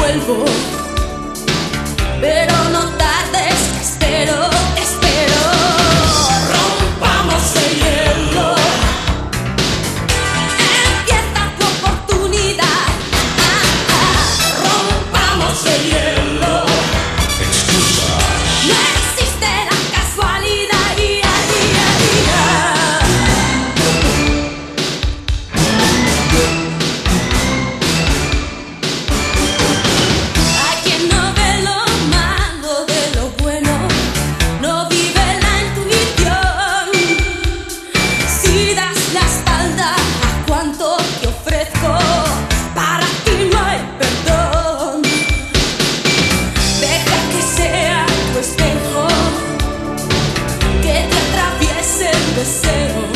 vuelvo, pero no tardes, te espero, te espero. Rompamos el hielo, empieza tu oportunidad. Rompamos el hielo. No existe la casualidad, día, día, día. Hay quien no ve lo malo de lo bueno, no vive la intuición. Si das la espalda a cuanto te ofrezco, para ti no hay perdón. Deja que sea tu espejo, que te atraviese el deseo.